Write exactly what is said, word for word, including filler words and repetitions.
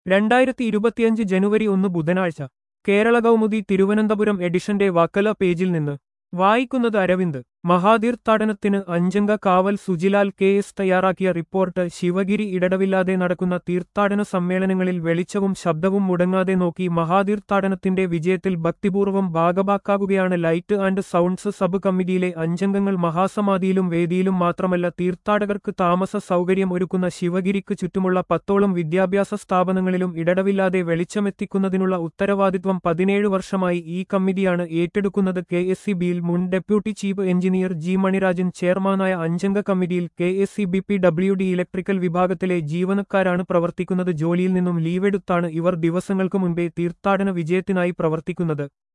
രണ്ടായിരത്തി ഇരുപത്തിയഞ്ച് ജനുവരി ഒന്ന് ബുധനാഴ്ച കേരള കൗമുദി തിരുവനന്തപുരം എഡിഷന്റെ വക്കല പേജിൽ നിന്ന് വായിക്കുന്നത് അരവിന്ദ്. മഹാതീർത്ഥാടനത്തിന് അഞ്ചംഗ കാവൽ സുജിലാൽ കെ എസ് തയ്യാറാക്കിയ റിപ്പോർട്ട്. ശിവഗിരി ഇടവില്ലാതെ നടക്കുന്ന തീർത്ഥാടന സമ്മേളനങ്ങളിൽ വെളിച്ചവും ശബ്ദവും മുടങ്ങാതെ നോക്കി മഹാതീർത്ഥാടനത്തിന്റെ വിജയത്തിൽ ഭക്തിപൂർവ്വം ഭാഗഭാക്കാകുകയാണ് ലൈറ്റ് ആൻഡ് സൗണ്ട്സ് സബ് കമ്മിറ്റിയിലെ അഞ്ചംഗങ്ങൾ. മഹാസമാധിയിലും വേദിയിലും മാത്രമല്ല, തീർത്ഥാടകർക്ക് താമസ സൗകര്യം ഒരുക്കുന്ന ശിവഗിരിക്ക് ചുറ്റുമുള്ള പത്തോളം വിദ്യാഭ്യാസ സ്ഥാപനങ്ങളിലും ഇടവില്ലാതെ വെളിച്ചമെത്തിക്കുന്നതിനുള്ള ഉത്തരവാദിത്വം പതിനേഴ് വർഷമായി ഈ കമ്മിറ്റിയാണ് ഏറ്റെടുക്കുന്നത്. കെ എസ് സി ബിയിൽ മുൻ deputy chief engineer G Manirajan ചെയർമാനായ അഞ്ചംഗ കമ്മിറ്റിയിൽ K S C B P W D electrical വിഭാഗത്തിലെ ജീവനക്കാരാണ് പ്രവർത്തിക്കുന്നത്. ജോലിയിൽ നിന്നും ലീവെടുത്താണ് ഇവർ ദിവസങ്ങൾക്ക് മുൻപേ തീർത്ഥാടന വിജയത്തിനായി പ്രവർത്തിക്കുന്നത്.